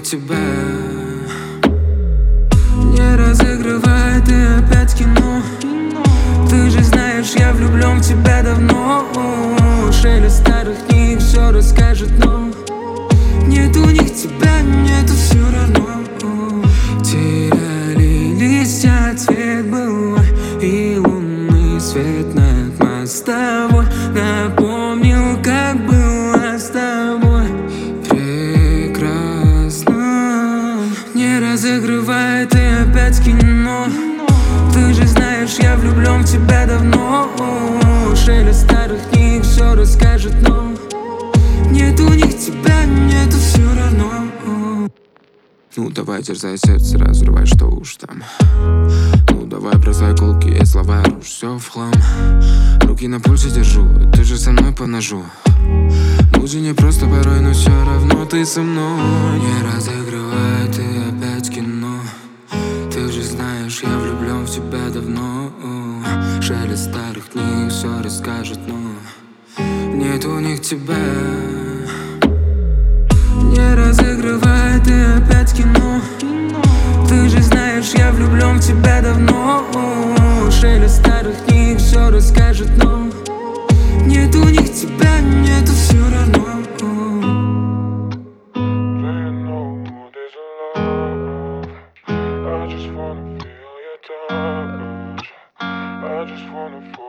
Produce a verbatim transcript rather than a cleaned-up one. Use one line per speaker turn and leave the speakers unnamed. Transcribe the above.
тебя. Не разыгрывай ты опять кино. Ты же знаешь, я влюблен в тебя давно. Шелест старых книг все расскажет, но нет у них тебя, нету все равно. Теряли листья, цвет был, и лунный свет над мостовой напомнил, как было с тобой прекрасно. Не разыгрывай ты опять кино. Ты же знаешь, я влюблен в тебя давно. Шелест старых книг все расскажет, но нет у них тебя, нету все равно. Ну давай, дерзай сердце, разрывай, что уж там. Ну давай, бросай колкие слова, уж все в хлам. Руки на пульсе держу, ты же со мной по ножу. Будь не просто порой, но все равно ты со мной. Не разыгрывай ты опять кино. Ты же знаешь, я влюблен в тебя давно. Шелест старых книг все расскажет, но нет у них тебя. Не разыгрывай ты опять кино. Ты же знаешь, я влюблен в тебя давно. Шелест старых книг все расскажет, но нет у них тебя, нету все равно.
I just wanna feel your touch. I just wanna fall